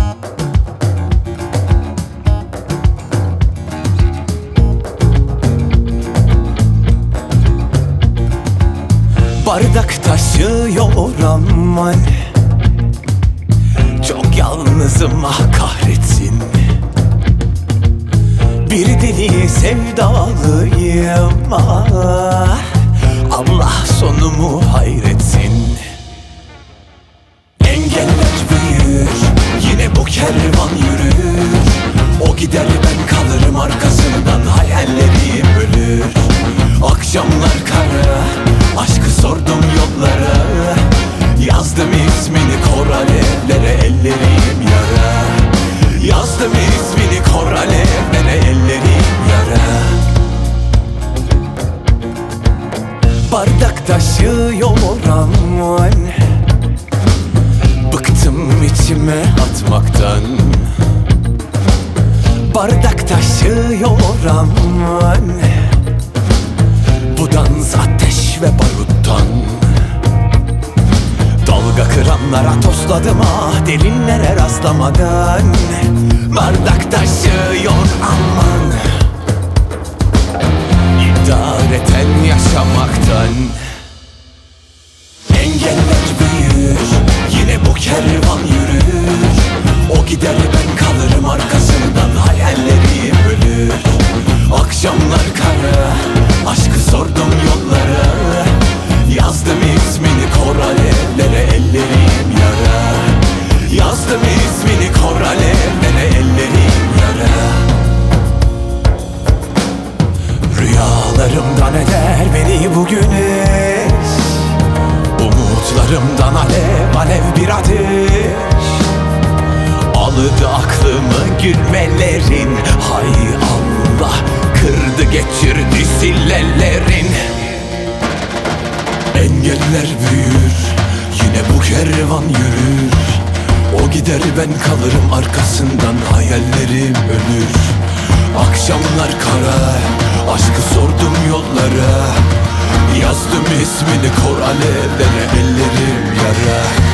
Bardak taşıyor aman, çok yalnızım ah kahretsin. Bir deli sevdalıyım ah, Allah sonumu hayretsin. Engeller büyür, yine bu kervan yürür. O gider ben kalırım arkasından, hayallerim ölür. Akşamlar kara, aşkı sordum yollara. Yazdım ismini kor alevlere, ellerim yara. Yazdım ismini kor alevlere, ellerim yara. Bardak taşıyor aman, bıktım içime atmaktan. Bardak taşıyor aman, bu dans ateş ve baruttan. Dalga kıranlara tosladım ah, derinlere rastlamadan. Bardak taşıyor aman, idareten yaşamaktan. Engeller büyür, yine bu kervan yürür. O gider ben kalırım arkasından, hayallerim ölür. Akşamlar kara, aşkı sordum yollara. Yazdım ismini kor alevlere, ellerim yara. Yazdım ismini kor alevlere, ellerim yara. Rüyalarımdan eder beni bu güneş, umutlarımdan alev alev bir ateş. Aldı aklımı gülmelerin, hay Allah, kırdı geçirdi sillelerin. Engeller büyür, yine bu kervan yürür. O gider ben kalırım arkasından, hayallerim ölür. Akşamlar kara, aşkı sordum yollara. Yazdım ismini kor alevlere, ellerim yara.